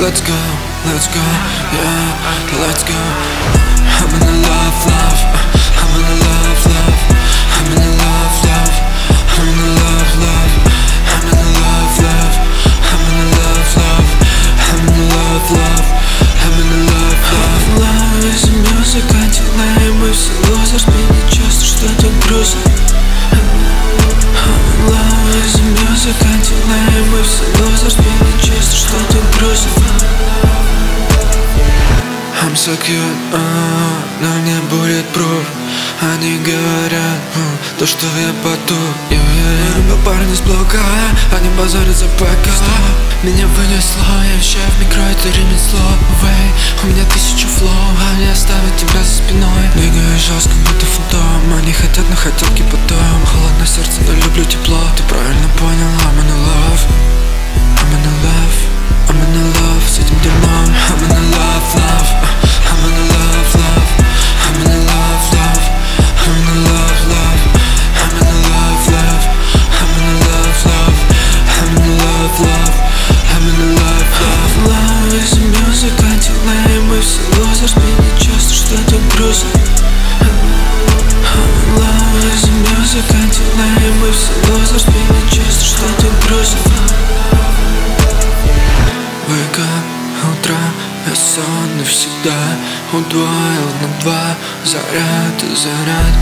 let's go, yeah, let's go. I'm in a love, I'm in a love, I'm in a love, I'm in a love, I'm in a love, I'm in a love, I'm in a love, I'm in a love. Love is music, антилей, мы все лозers, меня часто что-то грустно. Love is music, антилей, мы все losers, меня часто что-то грустно. I'm so cute, но не будет proof. Они говорят, то, что я поту. Я любил парня с блока, они базарят за пока. Меня вынесло, я вещаю в микро, это ремесло. У меня 1000 флоу, они оставят тебя за спиной. Двигаюсь жестко, будто фантом. Они хотят, но хотелки потом. Холодное сердце, но люблю тепло. Ты правильно понял, I'm in a love, I'm in a love, I'm in a love с этим дерьмом. I'm in a love, I'm in a love, I'm in a love, I'm in a love, I'm in a love, I'm in a love, I'm in a love, I'm in a love. Love is music, антилей, мы все losers, меня часто что-то грустно. Love is music, антилей, мы все losers, меня часто что-то грустно. Wake up, утро, я сон навсегда удвоил на 2. Заряд и заряд,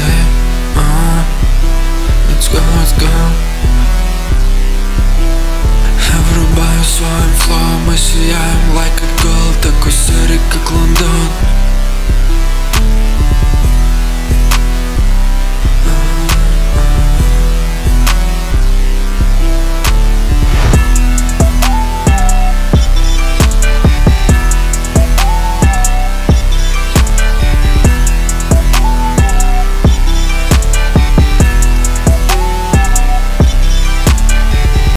let's go, let's go. Я врубаю свой флоу, мы сияем like a gold, такой серый, как Лондон.